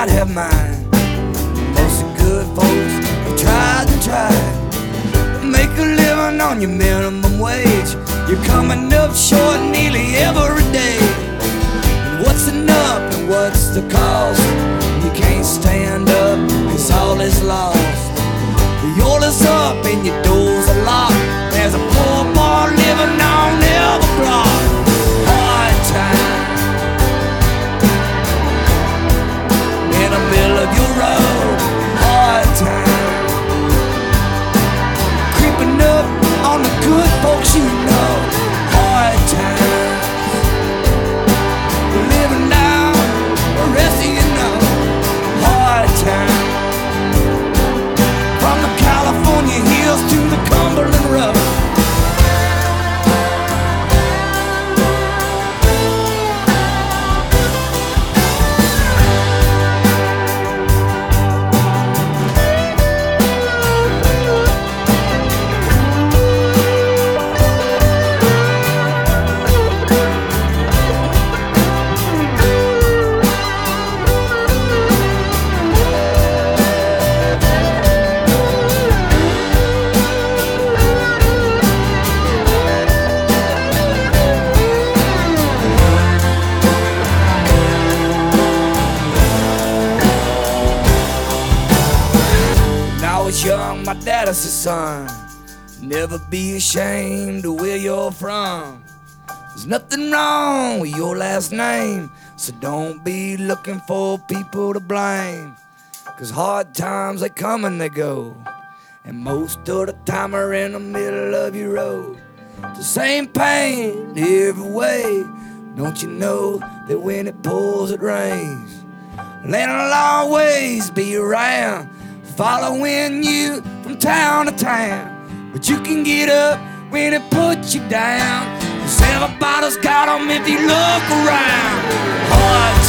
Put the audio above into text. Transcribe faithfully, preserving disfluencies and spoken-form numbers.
might have mine. Most of good folks have tried and tried. Make a living on your minimum wage. You're coming up short nearly every day. And what's enough and what's the cost? You can't stand up, cause all is lost. Your is up and your doors are locked. There's a poor boy living on every block. Hard time in the middle of your road. Hard time creeping up on the good folks you know. Hard times living down the rest of you know. Hard times from the California hills to the Cumberland Road. Young, my daddy said, son, never be ashamed of where you're from. There's nothing wrong with your last name, so don't be looking for people to blame. Cause hard times, they come and they go, and most of the time are in the middle of your road. It's the same pain every way. Don't you know that when it pours, it rains? Then I'll always be around, following you from town to town. But you can get up when it puts you down, cause everybody's got 'em if you look around. Hard